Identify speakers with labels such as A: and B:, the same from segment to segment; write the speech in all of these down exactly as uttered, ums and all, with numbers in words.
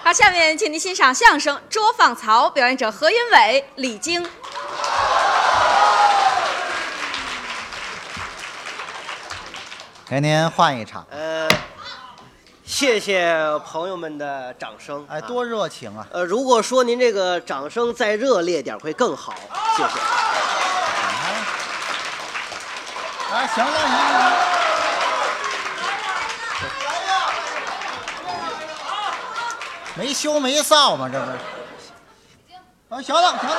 A: 好，下面请您欣赏相声《捉放曹》，表演者何云伟、李菁。
B: 给您换一场。
C: 呃，谢谢朋友们的掌声。
B: 哎，多热情啊！
C: 呃，如果说您这个掌声再热烈点会更好，谢谢。
B: 哎，行了行了。没羞没臊吗？这不是？啊，行了行了。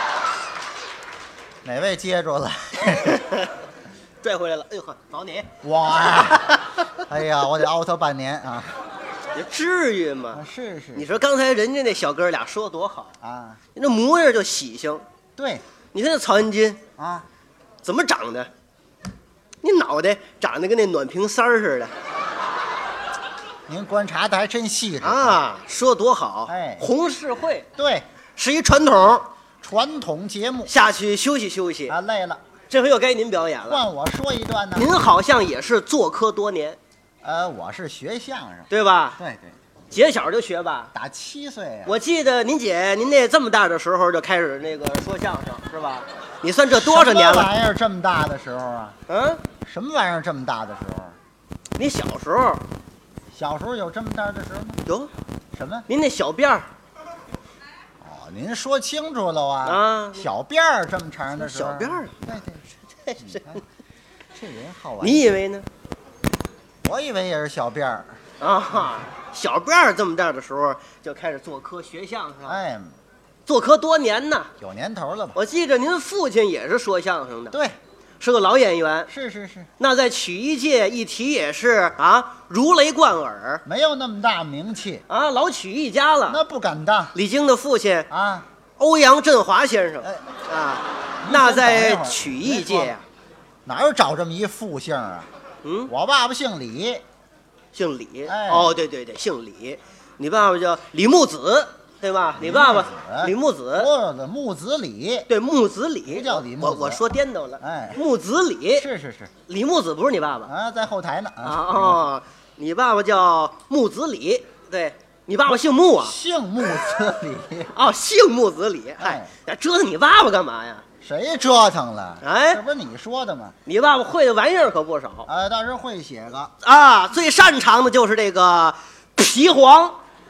B: 哪位接住了？
C: 拽回来了。哎呦呵，找你！
B: 哇！哎呀，我得熬他半年啊！
C: 你至于吗？
B: 是是。
C: 你说刚才人家那小哥俩说多好
B: 啊！
C: 你这模样就喜庆。
B: 对。
C: 你看那曹云金
B: 啊，
C: 怎么长的？你脑袋长得跟那暖瓶塞儿似的。
B: 您观察的还真细致
C: 啊！说多好！
B: 哎，
C: 红事会
B: 对，
C: 是一传统
B: 传统节目。
C: 下去休息休息
B: 啊，累了。
C: 这回又该您表演了。
B: 换我说一段呢。
C: 您好像也是做科多年。
B: 呃，我是学相声，
C: 对吧？
B: 对对。
C: 姐小就学吧，
B: 打七岁啊。
C: 我记得您姐您那这么大的时候就开始那个说相声是吧？你算这多少年了？
B: 什么玩意儿这么大的时候啊？
C: 嗯？
B: 什么玩意儿这么大的时候？
C: 你小时候？
B: 小时候有这么大的时候吗？
C: 有。
B: 什么？
C: 您那小辫儿。
B: 哦，您说清楚了啊！
C: 啊，
B: 小辫儿这么长的时候。
C: 小辫儿。
B: 对对，
C: 这是。
B: 这人好玩。
C: 你以为呢？
B: 我以为也是小辫儿。
C: 啊，小辫儿这么大的时候就开始做科学相声。
B: 哎，
C: 做科多年呢。
B: 有年头了吧？
C: 我记着您父亲也是说相声的。
B: 对。
C: 是个老演员，
B: 是是是。
C: 那在曲艺界一提也是啊，如雷贯耳。
B: 没有那么大名气
C: 啊，老曲艺家了。
B: 那不敢当。
C: 李菁的父亲
B: 啊，
C: 欧阳震华先生、
B: 哎、
C: 啊，那在曲艺界呀、
B: 啊，哪有找这么一复姓啊？
C: 嗯，
B: 我爸爸姓李，
C: 姓李。
B: 哎、
C: 哦，对对对，姓李。你爸爸叫李木子。对吧？你爸爸李木子，
B: 我木子李，
C: 对，木子李，
B: 不叫李木子，
C: 我我说颠倒了，
B: 哎，
C: 木子李，
B: 是是是，
C: 李木子不是你爸爸
B: 啊，在后台呢
C: 啊哦，你爸爸叫木子李，对，你爸爸姓木啊，
B: 姓木子李，
C: 哦，姓木子李，
B: 哎，
C: 折腾你爸爸干嘛呀？
B: 谁折腾了？
C: 哎，
B: 这不是你说的吗？
C: 你爸爸会的玩意儿可不少，
B: 呃，倒是会写个
C: 啊，最擅长的就是这个皮黄。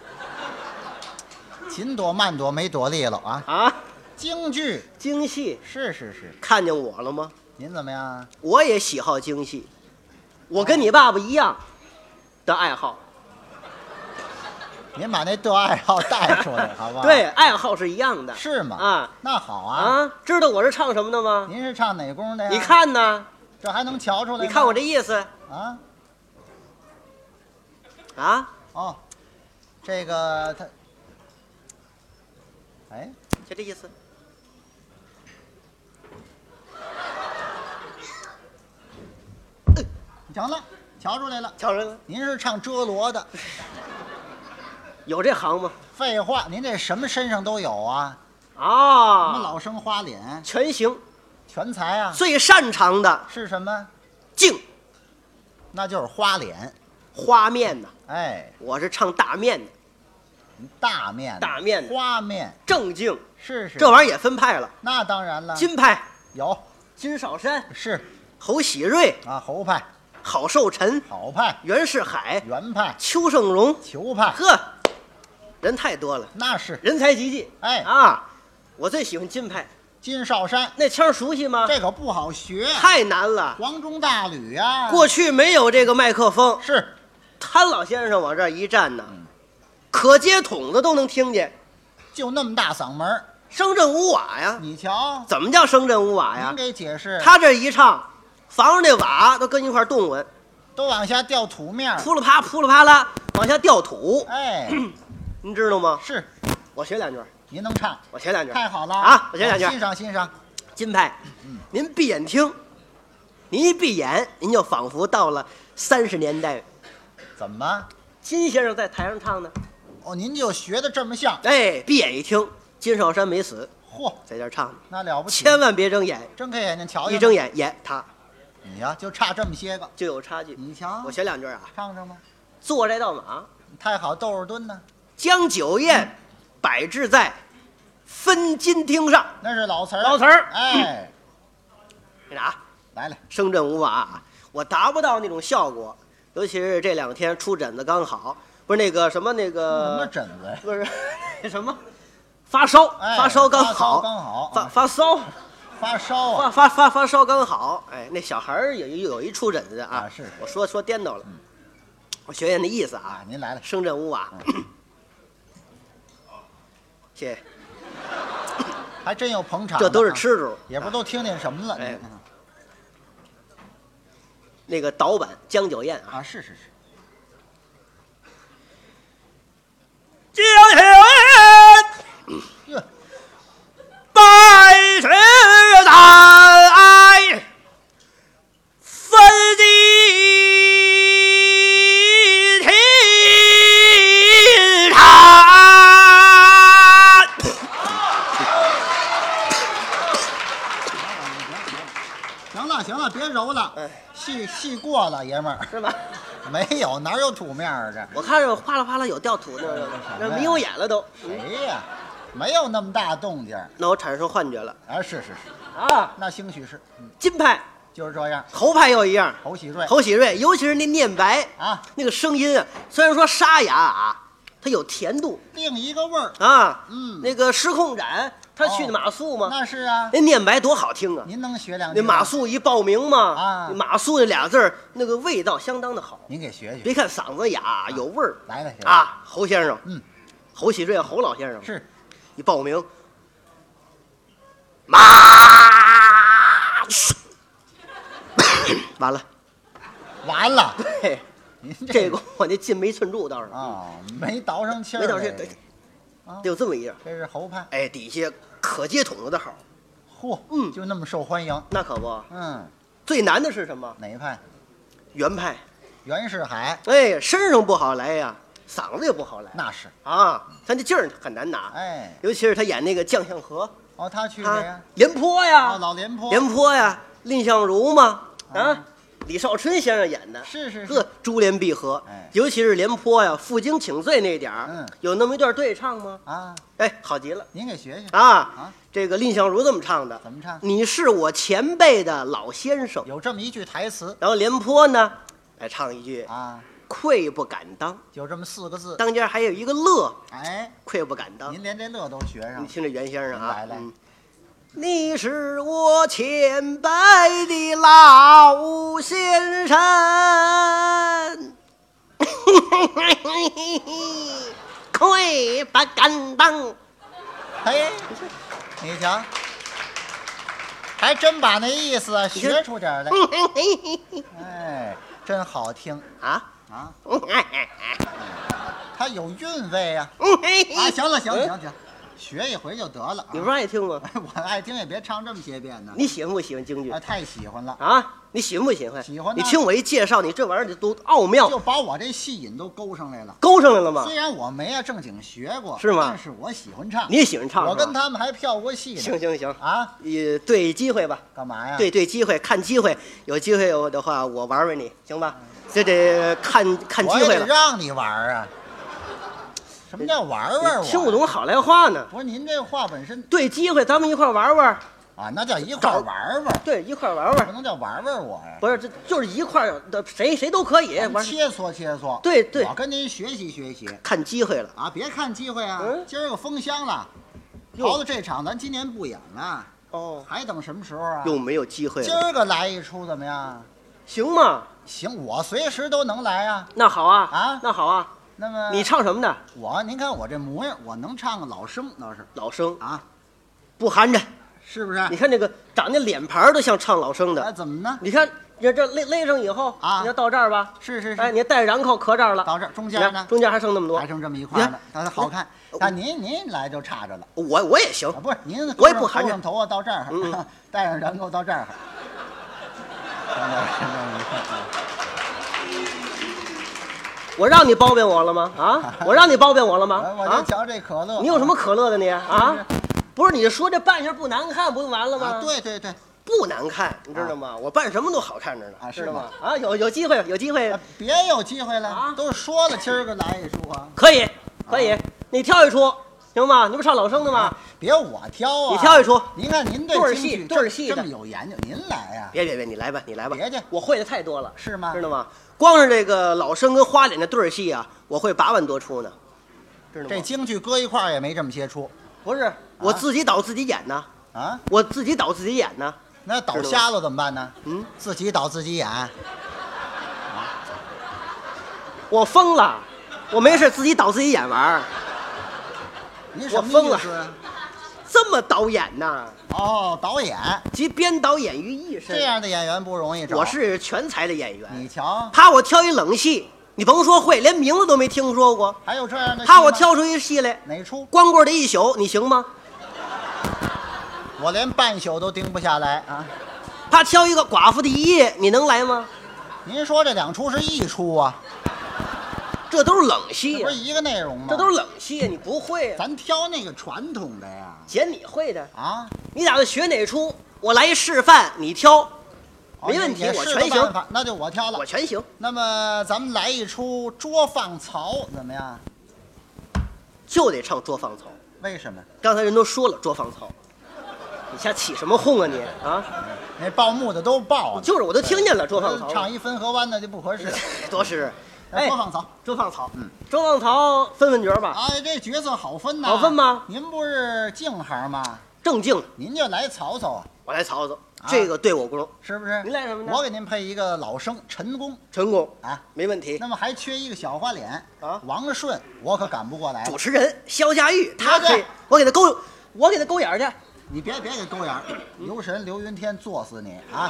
B: 紧躲慢躲没躲利落啊
C: 啊！
B: 京剧
C: 京戏
B: 是是是，
C: 看见我了吗？
B: 您怎么样？
C: 我也喜好京戏，我跟你爸爸一样的爱好。
B: 您把那的爱好带出来好不好？
C: 对，爱好是一样的。
B: 是吗？
C: 啊，
B: 那好啊。
C: 啊，知道我是唱什么的吗？
B: 您是唱哪宫的呀？
C: 你看呢？
B: 这还能瞧出来？
C: 你看我这意思
B: 啊
C: 啊
B: 哦，这个他。哎，
C: 就这意思。
B: 行了，瞧出来了，
C: 瞧出来了。
B: 您是唱遮罗的，
C: 有这行吗？
B: 废话，您这什么身上都有啊。
C: 啊，
B: 什么老生花脸，
C: 全行，
B: 全才啊。
C: 最擅长的
B: 是什么？
C: 净，
B: 那就是花脸，
C: 花面呢。
B: 哎，
C: 我是唱大面的。
B: 大面，
C: 大面，
B: 花面，
C: 正经
B: 是是，
C: 这玩意儿也分派了。
B: 那当然了，
C: 金派
B: 有
C: 金少山，
B: 是
C: 侯喜瑞
B: 啊，侯派，
C: 郝寿臣，
B: 好派，
C: 袁世海，
B: 袁派，
C: 邱胜荣，
B: 裘派，
C: 呵，人太多了，
B: 那是
C: 人才济济。
B: 哎
C: 啊，我最喜欢金派，
B: 金少山
C: 那腔熟悉吗？
B: 这可不好学，
C: 太难了。
B: 黄钟大吕啊，
C: 过去没有这个麦克风，
B: 是
C: 谭老先生往这儿一站呢。嗯，可接筒子都能听见，
B: 就那么大嗓门，
C: 声震屋瓦呀！
B: 你瞧，
C: 怎么叫声震屋瓦呀？
B: 您给解释。
C: 他这一唱，房上那瓦都跟一块动稳，
B: 都往下掉土面，
C: 扑啦啪扑啦啪啦往下掉土。
B: 哎，
C: 您知道吗？
B: 是，
C: 我学两句。
B: 您能唱？
C: 我学两句。
B: 太好了
C: 啊！我学两句。
B: 欣赏欣赏。
C: 金派，嗯，您闭眼听，您一闭眼，您就仿佛到了三十年代。
B: 怎么？
C: 金先生在台上唱呢？
B: 哦，您就学的这么像。
C: 哎，闭眼一听，金少山没死，
B: 嚯，
C: 在这儿唱呢。
B: 那了不起！
C: 千万别睁眼，
B: 睁开眼睛瞧瞧。
C: 一睁眼，眼他。
B: 你呀，就差这么些个，
C: 就有差距。
B: 你瞧，
C: 我学两句啊，
B: 唱唱吧。
C: 坐这道马，
B: 太好，窦尔敦呢？
C: 将酒宴摆置在分金厅上。
B: 那是老词儿，
C: 老词儿。
B: 哎，
C: 那啥，
B: 来了，
C: 声震五马，我达不到那种效果，尤其是这两天出疹子刚好，不是那个什么那
B: 什
C: 个
B: 么疹子呀？
C: 不是那什么发烧，
B: 哎
C: 发烧刚
B: 发烧
C: 好，
B: 刚好
C: 发发烧。
B: 发烧
C: 发
B: 啊！
C: 发发发烧刚好，哎，那小孩儿有有有一出疹子的啊，
B: 啊是
C: 我说说颠倒了，我学学那意思啊
B: 啊，，您来了，
C: 声震五瓦，谢谢，
B: 还真有捧场的啊，
C: 这都是吃主，
B: 也不都听见什么了？
C: 哎
B: 嗯
C: 那个导板江酒宴啊，
B: 啊，是是是，
C: 江酒宴
B: 哟，
C: 百事来分金厅上。
B: 行了行了，别揉了，
C: 哎
B: 戏戏过了，爷们儿，
C: 是吧？
B: 没有，哪有土面儿啊？
C: 我看着哗啦哗啦有掉土那个，那迷我眼了都。
B: 这谁呀？没有那么大动静儿
C: 那我产生幻觉了
B: 啊！是是是，
C: 啊！
B: 那兴许是，嗯，
C: 金派、
B: 就是这样。
C: 侯派又一样，
B: 侯喜瑞，
C: 侯喜瑞，尤其是那念白
B: 啊，
C: 那个声音啊，虽然说沙哑啊，它有甜度
B: 另一个味儿，
C: 啊。
B: 嗯
C: 那个失控斩，他去
B: 哦
C: 那马谡嘛，
B: 那是啊。
C: 那念白多好听啊！
B: 您能学两句
C: 那
B: 吗？
C: 马谡一报名嘛，
B: 啊
C: 那马谡那俩字儿，那个味道相当的好。
B: 您给学学。
C: 别看嗓子哑，有味儿
B: 来了，学
C: 啊。侯先生，
B: 嗯，
C: 侯喜瑞，侯老先生
B: 是
C: 一报名，马谡，完了，
B: 完了。
C: 嘿，
B: 您
C: 这个我那进没寸住倒是，
B: 啊，没倒上气儿，
C: 没倒上气儿
B: 啊
C: 得有这么一样。
B: 这是侯派，
C: 哎，底下可接筒子的好，
B: 嚯，
C: 嗯
B: 就那么受欢迎。
C: 那可不。
B: 嗯，
C: 最难的是什么？
B: 哪一派？
C: 原派。
B: 袁世海，
C: 哎，身上不好来呀，嗓子也不好来
B: 那是。
C: 啊，他那劲儿很难拿。
B: 哎，
C: 尤其是他演那个将相和，
B: 哦，他去谁
C: 啊
B: 呀？，
C: 廉颇呀
B: 哦，，老廉颇。
C: 廉颇呀，蔺相如嘛，啊
B: 啊，
C: 李少春先生演的，
B: 是是是
C: 呵，珠联璧合。
B: 哎
C: 尤其是廉颇呀，负荆请罪那点儿，
B: 嗯
C: 有那么一段对唱吗？
B: 啊，
C: 哎，好极了
B: 您给学学。
C: 啊！
B: 啊
C: 这个蔺相如这么唱的，
B: 怎么唱？
C: 你是我前辈的老先生。
B: 有这么一句台词
C: 然后廉颇呢，来唱一句
B: 啊，
C: 愧不敢当，
B: 就这么四个字。
C: 当间还有一个乐，
B: 哎，
C: 愧不敢当。
B: 您连这乐都学上了。
C: 你听这袁先生啊，
B: 来来
C: 嗯你是我前辈的老先生，愧不敢当。
B: 嘿，你瞧，还真把那意思学出点儿来。哎，真好听
C: 啊，
B: 啊，它有韵味呀。啊，
C: 啊
B: 行了，行了，行行，学一回就得了啊。
C: 你不爱听吗？
B: 我爱听也别唱这么些遍呢。
C: 你喜欢不喜欢京剧
B: 啊，太喜欢了，
C: 啊？你喜欢不喜欢？
B: 喜欢呐
C: 你听我一介绍，你这玩意儿多奥妙，
B: 就把我这戏瘾都勾上来了。
C: 勾上来了吗
B: 虽？然我没啊正经学过，
C: 是吗
B: 但是我喜欢唱。
C: 你也喜欢唱？
B: 我
C: 是吧
B: 跟他们还票过戏呢。
C: 行行行，
B: 啊，
C: 也对机会吧。
B: 干嘛呀？
C: 对对，机会看机会，有机会有的话，我玩玩你，行吧？这得看看机
B: 我也得
C: 会了。
B: 让你玩儿啊。什么叫玩玩我？
C: 听不懂好赖话呢。
B: 不是您这话本身
C: 对机会，咱们一块儿玩玩。
B: 啊，那叫一块儿玩玩，
C: 对，一块儿玩
B: 不
C: 玩。
B: 能叫玩玩我呀。
C: 不是，这就是一块儿的，谁谁都可以玩。
B: 咱切磋切磋。
C: 对对
B: 我跟您学习学习
C: 看机会了。
B: 啊！别看机会啊，
C: 嗯
B: 今儿个封箱了，
C: 哟
B: 逃了这场，咱今年不演了，
C: 哦，
B: 还等什么时候啊？
C: 又没有机会
B: 今
C: 了，
B: 儿个来一出怎么样？
C: 行吗？
B: 行，我随时都能来啊。
C: 那好啊，
B: 啊
C: 那好啊。
B: 那么
C: 你唱什么的？
B: 我，您看我这模样，我能唱个老生倒是
C: 老生，
B: 啊，
C: 不寒碜。
B: 是不是？
C: 你看这个长那脸盘儿都像唱老生
B: 哎，
C: 的。
B: 怎么呢？
C: 你看，你看这勒勒上以后
B: 啊
C: 你要到这儿吧？
B: 是是是，
C: 哎，你带着瓤口磕这儿了，
B: 到这儿中
C: 你
B: 间呢，
C: 看中间还剩那么多
B: 还。剩这么一块呢，它好看。但您您来就差着了
C: 我我也行
B: 啊，，不是您
C: 我也不寒碜
B: 勾上头啊，到这儿
C: 嗯，
B: 带上人够到这儿。
C: 我让你包庇我了吗？啊，我让你包庇我了吗？啊，
B: 我就瞧这可乐，
C: 你有什么可乐的你啊？不是你说这扮相不难看，不就完了吗？
B: 啊？对对对，
C: 不难看，你知道吗？我扮什么都好看着呢，
B: 啊
C: 知道吗
B: 是？
C: 啊，有有机会，有机会
B: 啊别有机会了
C: 啊，
B: 都说了今儿个来一出啊。
C: 可以，可以
B: 啊，
C: 你挑一出行吗？你不上老生的吗？
B: 别我挑啊，
C: 你挑一出。
B: 您看您对
C: 对儿戏
B: 京剧
C: 对儿戏的
B: 这么有研究，您来呀。
C: 别别别，你来吧，你来吧。
B: 别介，
C: 我会的太多了，
B: 是吗？
C: 知道吗？光是这个老生跟花脸的对儿戏啊，我会八万多出呢，知道吗？
B: 这京剧搁一块儿也没这么些出。
C: 不是我自己导自己演呢，
B: 啊，
C: 我自己导自己演呢。
B: 那导瞎了怎么办呢？
C: 嗯，
B: 自己导自己演。
C: 我疯了，我没事自己导自己演玩儿。
B: 您什么
C: 我疯了
B: 意思？
C: 这么导演呐？
B: 哦，导演
C: 集编导演于一身。
B: 这样的演员不容易找。
C: 我是全才的演员。
B: 你瞧，
C: 怕我挑一冷戏，你甭说会，连名字都没听说过。
B: 还有这样的戏吗？
C: 怕我挑出一戏来，
B: 哪出？
C: 光棍的一宿，你行吗？
B: 我连半宿都盯不下来啊！
C: 怕挑一个寡妇的一夜，你能来吗？
B: 您说这两出是一出啊？
C: 这都是冷戏呀
B: 这不是，一个内容吗？
C: 这都是冷戏呀，你不会啊？
B: 咱挑那个传统的呀。
C: 姐，你会的，
B: 啊，
C: 你打算学哪出？我来一示范，你挑，
B: 哦
C: 没问题，
B: 也是个
C: 我全行
B: 办，法那就我挑了
C: 我。全行。
B: 那么咱们来一出捉放曹，怎么样？
C: 就得唱捉放曹。
B: 为什么？
C: 刚才人都说了捉放曹，你瞎起什么哄啊你啊？
B: 那报幕的都报了，
C: 就是我都听见了捉放曹，
B: 唱一汾河湾的就不合适。
C: 多是。
B: 哎，捉放曹，
C: 捉放曹，
B: 嗯，
C: 捉放曹分分角吧，
B: 哎，这角色好分呐，
C: 好分吗？
B: 您不是净行吗？
C: 正经，
B: 您就来曹操啊，
C: 我来曹操，
B: 啊
C: 这个对我不中。
B: 是不是？
C: 您来什么呢？
B: 我给您配一个老生陈宫
C: 陈宫
B: 啊，
C: 没问题。
B: 那么还缺一个小花脸
C: 啊
B: 王顺，我可赶不过来了。
C: 主持人肖家玉，他可以
B: 对，
C: 我给他勾，我给他勾眼儿去。
B: 你别别给勾眼儿，留神刘云天作死你啊！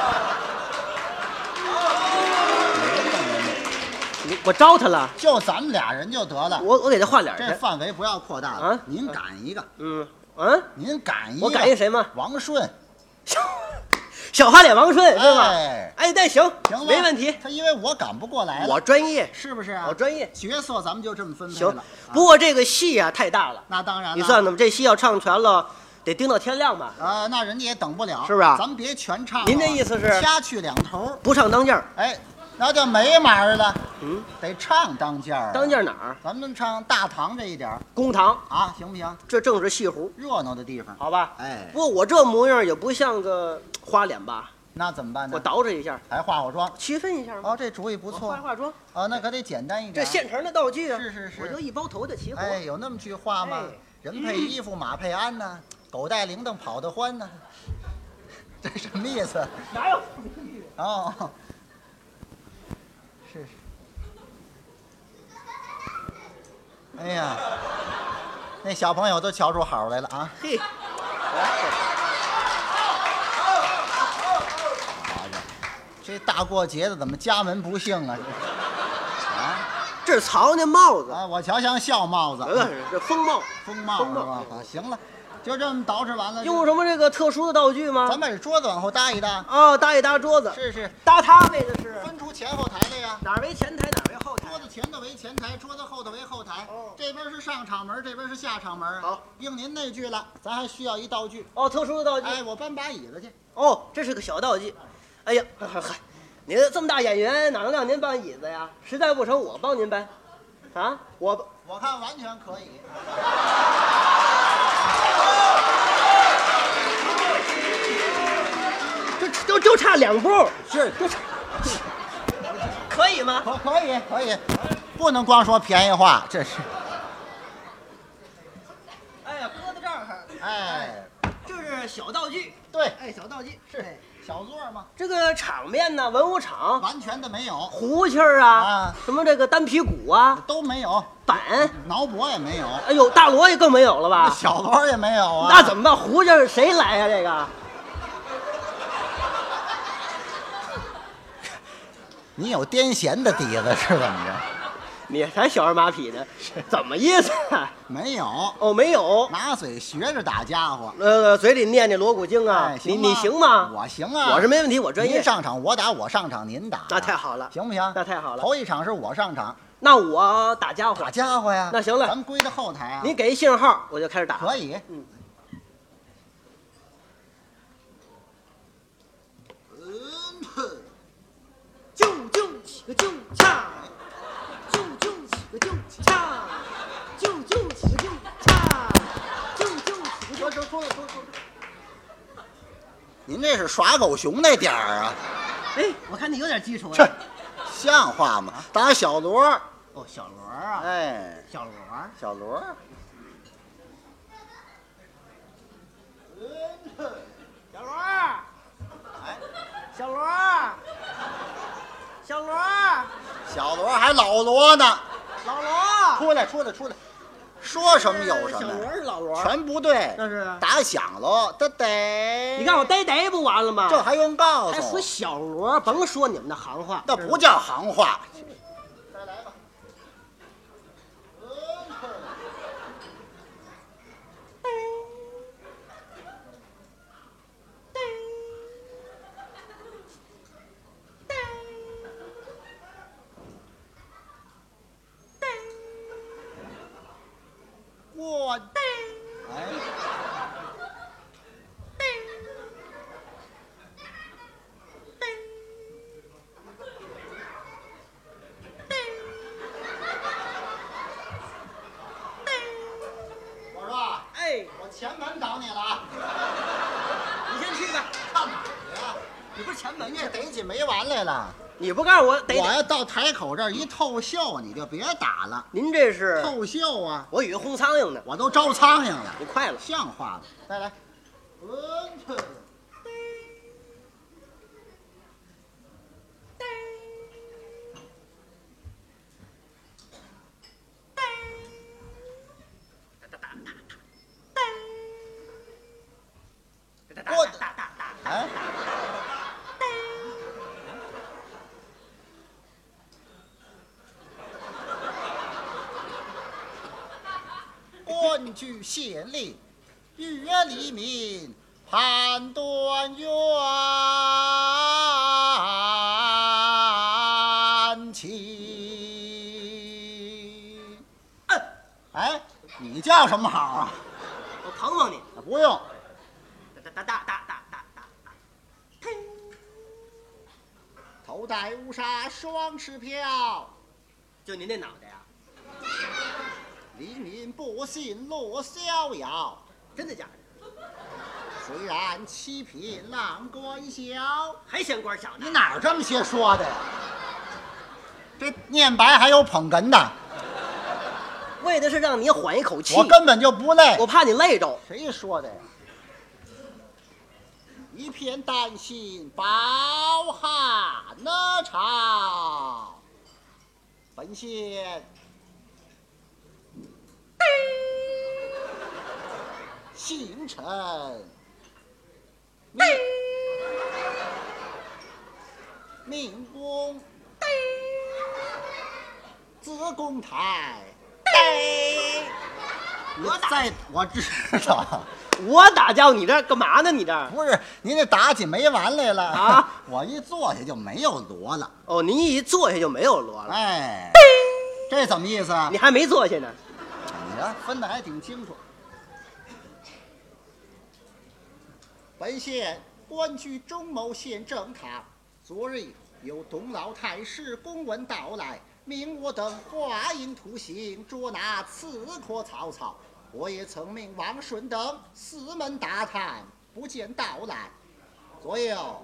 C: 我我招他了，
B: 就咱们俩人就得了，
C: 我我给他画脸儿
B: 这
C: 去。
B: 范围不要扩大了。
C: 啊
B: 您赶一个，
C: 嗯嗯，
B: 您赶一个，
C: 我赶一谁吗？
B: 王顺，
C: 小花脸王顺是吧？
B: 哎
C: 哎，那行，
B: 行吧？
C: 没问题。
B: 他因为我赶不过来了，
C: 我专业，
B: 是不是啊？
C: 我专业。
B: 角色咱们就这么分配
C: 行
B: 了。，啊
C: 不过这个戏啊太大了，
B: 那当然了，
C: 你算算吧，这戏要唱全了，得盯到天亮吧？
B: 啊，那人家也等不了，
C: 是不是啊
B: 咱们别全唱了。
C: 您这意思是
B: 掐去两头？
C: 不唱当间儿，
B: 哎，那就没门儿了。
C: 嗯，
B: 得唱当间儿啊。
C: 当间儿哪儿？
B: 咱们唱大堂这一点儿
C: 公堂，
B: 啊，行不行？
C: 这正是戏胡，
B: 热闹的地方。
C: 好吧？
B: 哎
C: 不过我这模样也不像个花脸吧？
B: 那怎么办呢？
C: 我捯饬一下，
B: 还化化妆。
C: 区分一下嘛。
B: 哦，这主意不
C: 我
B: 错
C: 化化妆，
B: 哦，那可得简单一点。
C: 这现成的道具啊。
B: 是是是
C: 我就一包头的齐活。
B: 哎，有那么句话吗？
C: 哎
B: 人配衣服，马配鞍呐，狗带铃铛跑得欢呐。这什么意思？
C: 哪有？
B: 哦，是是。哎呀，那小朋友都瞧出好来了啊！
C: 嘿，
B: 这大过节的怎么家门不幸啊？啊
C: 这是曹家帽子，
B: 啊！我瞧像孝帽子，
C: 呃，这风帽。
B: 风帽
C: 风帽
B: 是吧？啊，行了，就这么捯饬完了。
C: 用什么这个特殊的道具吗？
B: 咱把这桌子往后搭一搭。
C: 哦，搭一搭桌子，
B: 是是，
C: 搭它为的是
B: 分出前后台来呀。
C: 哪儿为前台，哪儿为后台
B: 桌。子前头为前台，桌子后头为后台。
C: 哦
B: 这边是上场门，这边是下场门。
C: 好，
B: 应您那句了，咱还需要一道具。
C: 哦，特殊的道具。
B: 哎，我搬把椅子去。
C: 哦，这是个小道具。哎呀，嗨嗨嗨，您这么大演员，哪能让您搬椅子呀？实在不成，我帮您搬。啊，我
B: 我看完全可以。
C: 就就就差两步，
B: 是，
C: 可以吗？
B: 可可以可以，不能光说便宜话，这是。
C: 哎呀，搁在这儿，
B: 哎，
C: 这是小道具。
B: 对，
C: 哎，小道具
B: 是小座嘛，
C: 这个场面呢，文武场，
B: 完全的没有，
C: 胡琴儿啊，
B: 啊
C: 什么这个单皮鼓啊，
B: 都没有，
C: 板，
B: 挠脖也没有，
C: 哎呦，大锣也更没有了吧？
B: 小锣也没有啊。
C: 那怎么办？胡琴儿谁来呀、这个
B: 你有癫痫的底子是怎么着？
C: 你还小儿马匹呢？怎么意思？
B: 没有，
C: 哦，没有。
B: 拿嘴学着打家伙。
C: 呃，嘴里念念锣鼓经啊，
B: 哎，
C: 你
B: 行吗
C: 你行吗？
B: 我行啊，
C: 我是没问题，我专业
B: 您。上场我打，我上场您打，
C: 那太好了，
B: 行不行？
C: 那太好了。
B: 头一场是我上场，
C: 那我打家伙
B: 打，家伙呀。
C: 那行了
B: 咱们归到后台啊。
C: 你给一信号，我就开始打。
B: 可以。
C: 嗯。啾啾起个啾恰，啾啾起个啾恰， 就就起就差，就就起
B: 说说说说说，您这是耍狗熊那点儿啊？
C: 哎，我看你有点基础
B: 这
C: 呀。
B: 像话吗？打小锣。
C: 哦，小锣啊，
B: 哎，
C: 小锣。
B: 小锣。
C: 小锣，哎，小锣，小锣，
B: 小锣还老锣呢。
C: 老锣，
B: 出来出来出来，说什么有什
C: 小锣
B: 么，
C: 是老锣，
B: 全不对。
C: 那是
B: 打响喽，得得。
C: 你看我嘚嘚不完了吗？
B: 这还用告诉我？
C: 还说小锣，甭说你们的行话，
B: 那不叫行话。再来吧。我哎，我说，
C: 哎，
B: 我前门找你了啊！
C: 你先去吧。
B: 上哪儿去呀？
C: 你不是前门
B: 你
C: 去
B: 这逮起没完来了。
C: 你不告诉我得
B: 我要到台口这儿一透袖，你就别打了。
C: 您这是
B: 透袖啊，
C: 我以为轰苍蝇呢。
B: 我都招苍蝇了，
C: 你快了，
B: 像话吗？再来。嗯，我哎，官居县令，月黎民判断冤情。哎，你叫什么好啊？
C: 我捧捧你。
B: 不用。
C: 哒哒哒哒哒哒哒。
B: 头戴乌纱双翅飘，
C: 就您那脑袋呀？
B: 黎民不信落逍遥。
C: 真的假的？
B: 虽然七品郎官小，
C: 还嫌官小呢？
B: 你哪儿这么些说的呀？这念白还有捧哏的，
C: 为的是让你缓一口气。
B: 我根本就不累。
C: 我怕你累着。
B: 谁说的呀？一片丹心饱含那朝，本县星辰命命宫子宫台。
C: 我打
B: 在，我知道。
C: 我打叫你这干嘛呢？你这
B: 不是您这打起没完来了
C: 啊！
B: 我一坐下就没有锣了。
C: 哦，您一坐下就没有锣了。
B: 哎，这怎么意思啊？
C: 你还没坐下呢。
B: 你呀，分得还挺清楚。本县官居中牟县正堂，昨日有董老太师公文到来，命我等画印图形，捉拿刺客曹操。我也曾命王顺等四门打探，不见到来。左右，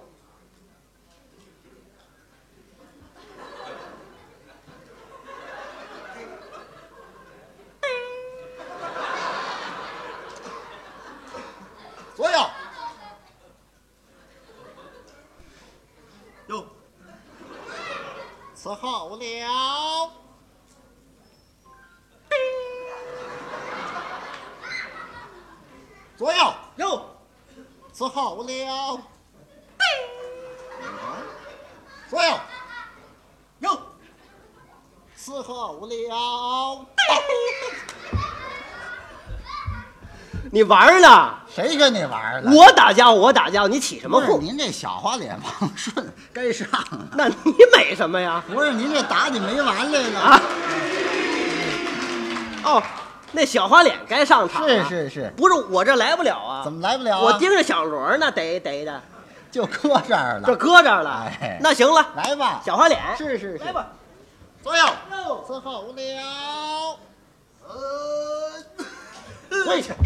B: 左右，
C: 哟，
B: 伺候了。左右，
C: 哟，
B: 伺候了。左右，
C: 哟，
B: 伺候了。
C: 你玩呢？
B: 谁跟你玩了？
C: 我打架，我打架，你起什么哄？
B: 不是您这小花脸王顺该上了。
C: 那你美什么呀？
B: 不是您这打起没完来了
C: 啊？哦，那小花脸该上场了。
B: 是是是，
C: 不是我这来不了啊？
B: 怎么来不了啊？
C: 我盯着小锣呢，逮逮的，
B: 就搁这儿了。
C: 这搁这儿了。
B: 哎
C: 那行了，
B: 来吧，
C: 小花脸，
B: 是是是，
C: 来吧。
B: 左右，
C: 哟，
B: 伺候了。
C: 呃，跪下。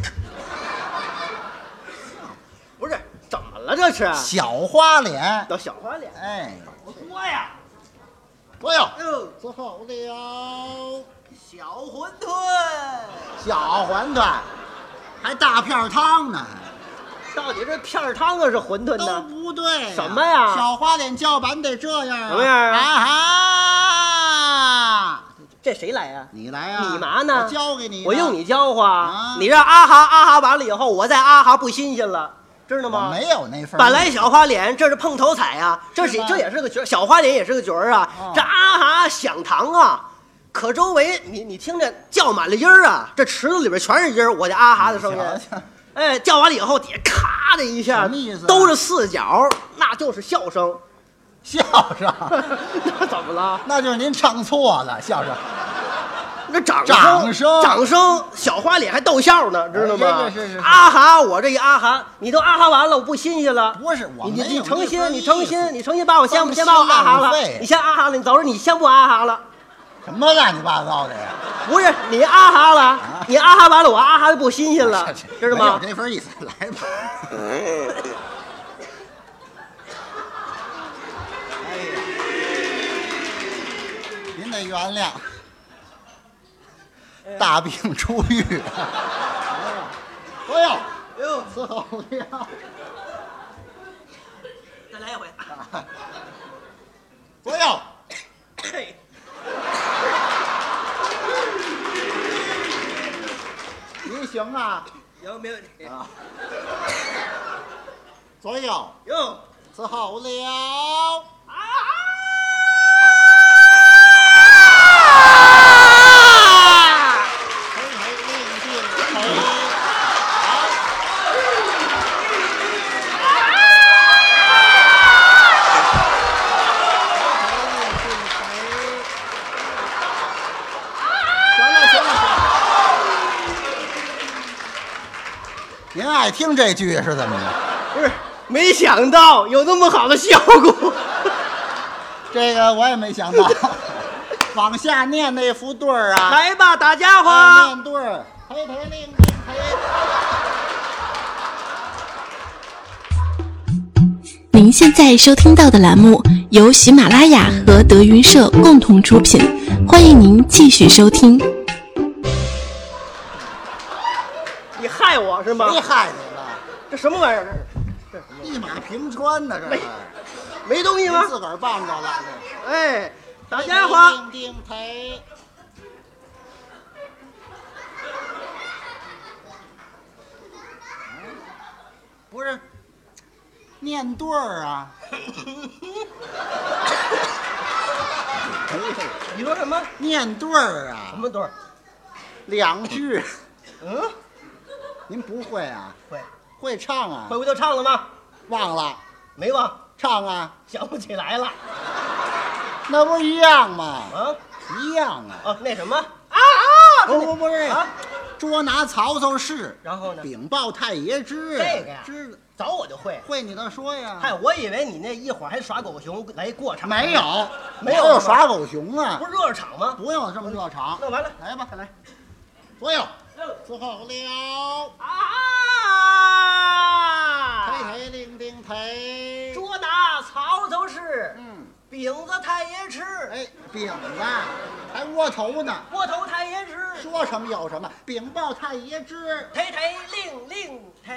C: 不是，怎么了这是？
B: 小花脸，
C: 到小花脸。
B: 哎，
C: 我说呀，
B: 我有，
C: 哟，
B: 伺候了
C: 小馄饨，
B: 小馄饨，还大片汤呢，
C: 到底是片汤啊是馄饨
B: 都
C: 呢？
B: 不对呀。
C: 什么呀
B: 小花脸叫板得这样啊？
C: 什么样啊
B: 啊哈！
C: 这谁来呀、
B: 你来呀、
C: 你嘛呢？
B: 我教给你呢，
C: 我用你教化。
B: 啊
C: 你让啊哈啊哈完了以后，我再啊哈不新鲜了，知道
B: 我
C: 吗？
B: 没有那份儿。
C: 本来小花脸这是碰头彩呀、这是
B: 是吗
C: 这也是个角儿，小花脸也是个角儿啊。
B: 哦
C: 这啊哈响堂啊，可周围你你听着叫满了音儿啊，这池子里边全是音儿，我这啊哈的声音。
B: 瞧瞧
C: 哎，叫完了以后，底下咔的一下，
B: 什么意思啊
C: 都是四角，那就是笑声。
B: 笑声，
C: 那怎么了？
B: 那就是您唱错了，笑声。
C: 那掌
B: 掌声
C: 掌声，小花脸还逗笑呢，知道吗？
B: 是是是是
C: 啊哈，我这一啊哈，你都啊哈完了，我不新鲜了。
B: 不是我
C: 你
B: 没有
C: 你诚心
B: 那，份
C: 你诚
B: 意思
C: 心，你诚心把我先
B: 放
C: 先把我啊哈了
B: 浪费，
C: 你先啊哈了，你走着你先不啊哈了，
B: 什么乱七八糟的呀？
C: 不是你啊哈了，你啊哈完了，我啊哈就不新鲜了，知道
B: 没有
C: 吗？
B: 这份意思，来吧。哎呀，您得原谅，大病初愈。哎呀，
C: 哟，
B: 伺候了。
C: 再来一回。
B: 左右，
C: 嘿，
B: 你行啊
C: 有没问题？
B: 啊！左右，
C: 哟，
B: 伺候了。嘿嘿令定嘿，好。行了行了行了，您爱听这句是怎么着？
C: 不是，没想到有那么好的效果。
B: 这个我也没想到。往下念那副对儿啊，
C: 来吧，大家伙！
B: 哎念对儿，嘿嘿令定嘿。
D: 您现在收听到的栏目由喜马拉雅和德云社共同出品，欢迎您继续收听。
C: 你害我是吗？
B: 谁害你了？
C: 这什么玩意儿？这是
B: 一马平川呢，这
C: 没
B: 是。
C: 没东西吗
B: 您？自个儿绊着了。
C: 哎，大
B: 这
C: 家伙，
B: 定定嘿。不是，念对儿啊。
C: 你说什么？
B: 念对儿啊
C: 什，么对儿？
B: 两句。
C: 嗯，
B: 您不会啊？
C: 会
B: 会唱啊？
C: 会不就唱了吗？
B: 忘了
C: 没忘，
B: 唱啊？
C: 想不起来了。
B: 那不是一样吗？
C: 啊
B: 一样啊。
C: 哦，那什么啊啊！
B: 不不不是
C: 啊，
B: 捉拿曹操是，
C: 然后呢？
B: 禀报太爷知。
C: 这个呀
B: 知
C: 早我就会。
B: 会你倒说呀。
C: 嗨，我以为你那一会儿还耍狗熊来过场。
B: 没有，
C: 没有
B: 哪有
C: 是吧
B: 耍狗熊啊
C: 不？是热场吗？
B: 不用这么热场。
C: 那完了，
B: 来吧，
C: 再来。
B: 左右
C: 哟
B: 伺候了，
C: 啊！
B: 嘿嘿令定嘿。
C: 捉拿曹操是，
B: 嗯，
C: 饼子太爷吃，
B: 哎，饼子还窝头呢，
C: 窝头太爷吃，
B: 说什么有什么，禀报太爷知。
C: 忒忒令令忒。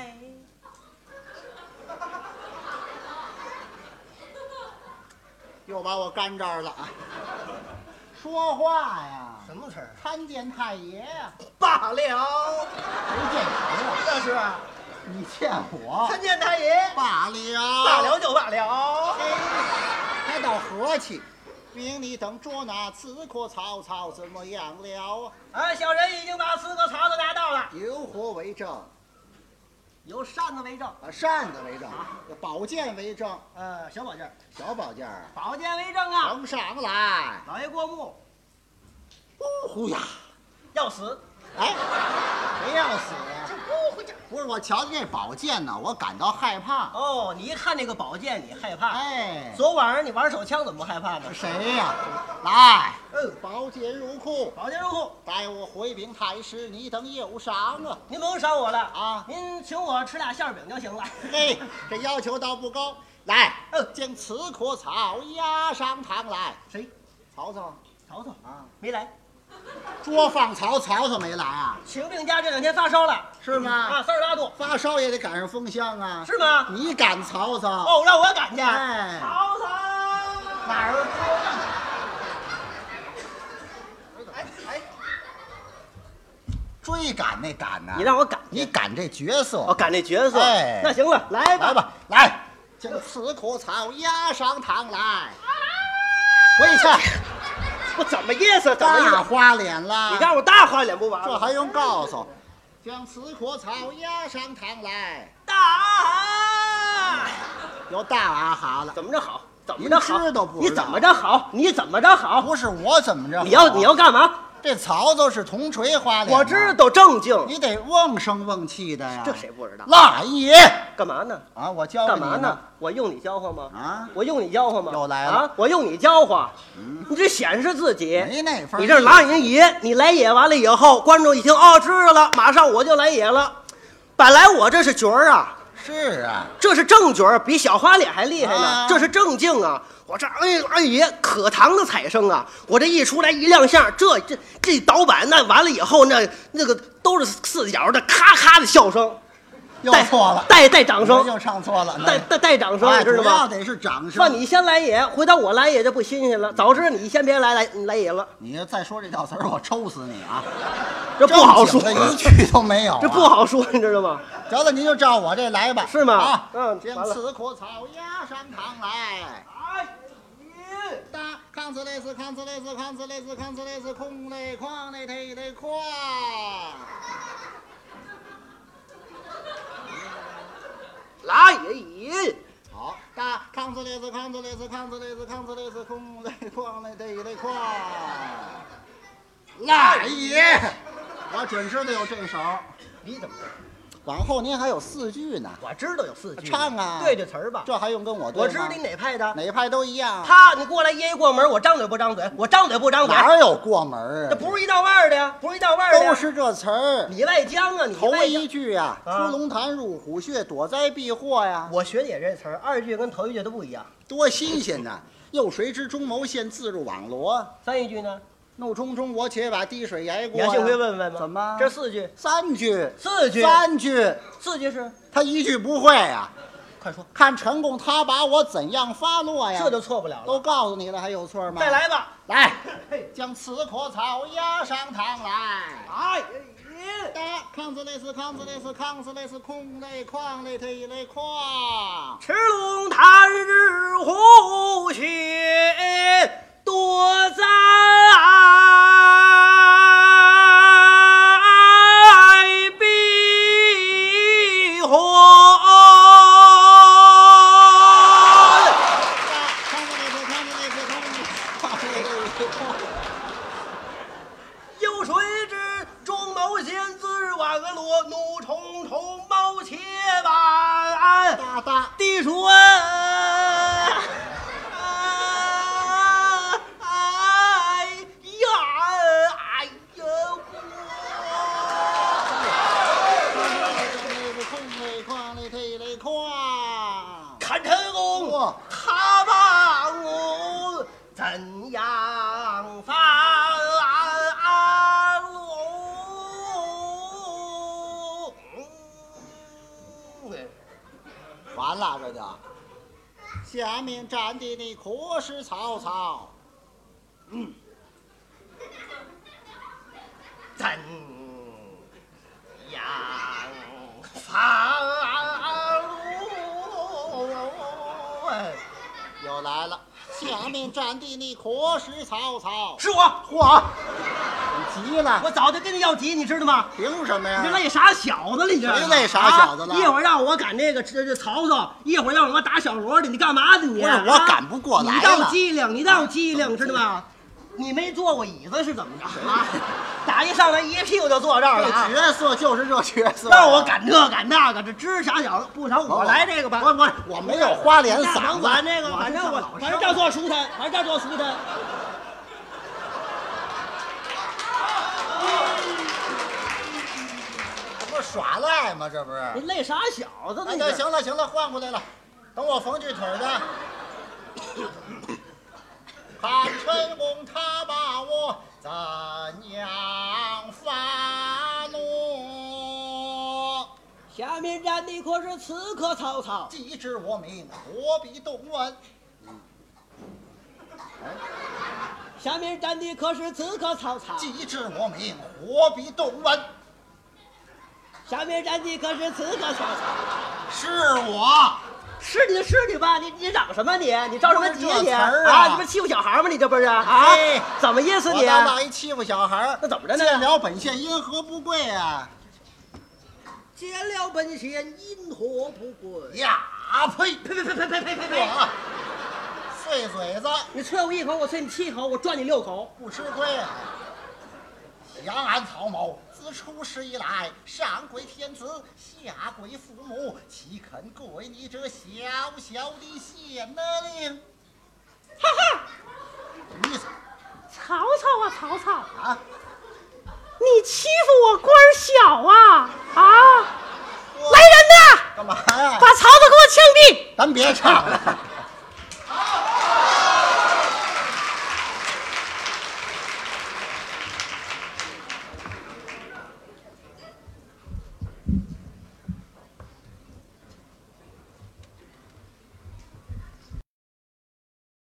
B: 又把我干这儿了啊！说话呀，
C: 什么词儿？
B: 参见太爷呀。
C: 罢了，
B: 谁见谁呀？
C: 这是
B: 你见我？
C: 参见太爷。
B: 罢了，
C: 罢了就罢了。
B: 嘿，还倒和气。命你等捉拿刺客曹操怎么样了？
C: 啊，小人已经把刺客曹操拿到了，
B: 有何为证？
C: 有扇子为证，
B: 啊，扇子为证，宝剑为证，
C: 呃，小宝剑，
B: 小宝剑儿
C: 宝剑为证啊。
B: 呈上来。
C: 老爷过目，
B: 呜呼呀！
C: 要死，
B: 哎，谁要死呀？
C: 呜呼家。
B: 不是我瞧见这宝剑呢，我感到害怕。
C: 哦，你一看那个宝剑，你害怕。
B: 哎，
C: 昨晚上你玩手枪怎么不害怕呢？
B: 谁呀？来，
C: 嗯，
B: 宝剑入库，
C: 宝剑入库，
B: 待我回禀太师，你等有赏啊！
C: 您不用赏我了
B: 啊，
C: 您请我吃俩馅饼就行了。
B: 嘿，这要求倒不高。来，
C: 嗯，
B: 将刺客曹押上堂来。
C: 谁？
B: 曹操。
C: 曹操
B: 啊，
C: 没来。
B: 捉放曹，曹操没来啊？
C: 请病假这两天发烧了，
B: 是吗？
C: 啊，三十八度，
B: 发烧也得赶上风箱啊。
C: 是吗？
B: 你赶曹操？
C: 哦，让我赶去。
B: 哎，
C: 曹操
B: 哪儿？
C: 哎哎，
B: 追赶那赶呐、啊？
C: 你让我赶，
B: 你赶这角色，
C: 我赶这角色。
B: 哎，
C: 那行了，来吧，
B: 来吧，来，将刺客曹押上堂来。回去。
C: 我怎么意思？怎么意思？
B: 大花脸了！
C: 你让我大花脸不完了？
B: 这还用告诉？将刺客曹押上堂来。
C: 大啊！
B: 有大啊好了，
C: 怎么着好？怎么着好？
B: 知道不知道？
C: 你怎么着好？你怎么着好？
B: 不是我怎么着？
C: 你要你要干嘛？
B: 这曹操是铜锤花脸，
C: 我知道正经，
B: 你得瓮声瓮气的呀。
C: 这谁不知道？
B: 老爷
C: 干嘛呢？
B: 啊，我教
C: 干嘛呢？我用你教化吗？
B: 啊，
C: 我用你教化吗？
B: 又来了
C: 啊！我用你教化，
B: 嗯，
C: 你这显示自己
B: 没那份。
C: 你这是拿人野，你来野完了以后，观众一听哦，知道了，马上我就来野了。本来我这是角儿啊，
B: 是啊，
C: 这是正角儿，比小花脸还厉害呢，
B: 啊、
C: 这是正经啊。我这哎二爷可堂的彩声啊！我这一出来一亮相，这这这导板那完了以后，那那个都是四角的咔咔的笑声，
B: 又错了，
C: 带带掌声，
B: 又唱错了，
C: 带带带掌声，
B: 哎、
C: 知道吗？
B: 主要得是掌声。
C: 那你先来野，回头我来野就不新鲜了。早知道你先别来来来野了。
B: 你再说这套词儿，我抽死你啊！
C: 这不好说，
B: 一句都没有、啊，
C: 这不好说，你知道吗？
B: 得了，您就照我这来吧，
C: 是吗？
B: 啊，
C: 嗯，
B: 将刺客曹押上堂来。
C: 哎，
B: 大康子类似康子类似康子类似康子类似空类框类忒类框。
C: 来也也。
B: 好，大康子类似康子类似康子类似康子类似空类框类忒类框。来也，我准知道有这手。
C: 你怎么？
B: 往后您还有四句呢，
C: 我知道有四句，
B: 唱啊，
C: 对对词儿吧，
B: 这还用跟我对吗？
C: 我知道你哪派的，
B: 哪派都一样。
C: 他，你过来掖一过门，我张嘴不张嘴，我张嘴不张嘴，
B: 哪有过门啊？
C: 这不是一道腕的呀，不是一道腕的，
B: 都是这词儿。
C: 里外江啊，里
B: 头
C: 外
B: 一句呀，
C: 啊
B: 出龙潭入虎穴，躲灾避祸呀。
C: 我学的也这词儿，二句跟头一句都不一样，
B: 多新鲜呐！又谁知中牟县自入网罗？
C: 三一句呢？
B: 怒冲冲，我且把滴水挨过。
C: 你要幸亏问问吗？
B: 怎么？
C: 这四句，
B: 三句，
C: 四句，
B: 三句，
C: 四句是？
B: 他一句不会呀。
C: 快说，
B: 看陈公他把我怎样发落呀？
C: 这就错不了了。
B: 都告诉你了，还有错吗？
C: 再来吧，
B: 来，将刺客曹押上堂来。
C: 哎，
B: 大康子类似康子类似康子类似空类框类忒类框。
C: 赤龙潭日虎穴，躲灾避祸。有谁知中牟县自日晚落，怒冲冲冒且晚，
B: 大大
C: 地水。看陈公，他把我怎样发落？
B: 完了，这就。下面站的那可是曹操。嗯，
C: 怎样发落？
B: 又来了，下面站的你可是曹操？
C: 是我，
B: 嚯，你急了？
C: 我早就跟你要急，你知道吗？
B: 凭什么呀？
C: 你累傻小子了，你这
B: 谁累傻小子了？
C: 啊、一会儿让我赶这个这这曹操，一会儿让我打小罗的，你干嘛呢你？
B: 不是我赶不过来了。
C: 你倒机灵，你倒机灵，知道吗？你没坐过椅子是怎么着啊？打一上来一屁股就坐这儿了、啊。
B: 这角色就是这角色、啊，
C: 让我赶这赶那个，这知傻小子不成，我来这个吧。
B: 不不，我没有花脸嗓子。
C: 管这个，反正我反正叫做书摊，反正叫做书摊。
B: 耍赖吗？这不是？
C: 你累傻小子！
B: 哎，那行了行了，换过来了。等我缝这腿的。看陈公他把我怎样发落？
C: 下面站的可是刺客曹操？
B: 既知我命，何必动问？
C: 下面站的可是刺客曹操？
B: 既知我命，何必动问？
C: 下面站的可是刺客曹操？
B: 是我。
C: 是你是你吧？你你嚷什么你？你着什么急你
B: 啊？
C: 啊！你不是欺负小孩吗？你这不是啊？怎么意思你？
B: 我当当一欺负小孩，
C: 那怎么着呢？
B: 见了本县因何不贵啊？
C: 见了本县因何不贵
B: 呀？呸！
C: 呸呸呸呸呸呸呸呸！
B: 碎嘴子！
C: 你啐我一口，我啐你七口，我赚你六口，
B: 不吃亏啊！杨安曹某自出世以来，上归天子，下归父母，岂肯归你这小小的县令？
C: 哈哈！
B: 什么意思？
E: 曹操啊，曹操
B: 啊！
E: 你欺负我官小啊啊！来人呐！
B: 干嘛呀？
E: 把曹操给我枪毙！
B: 咱别唱了。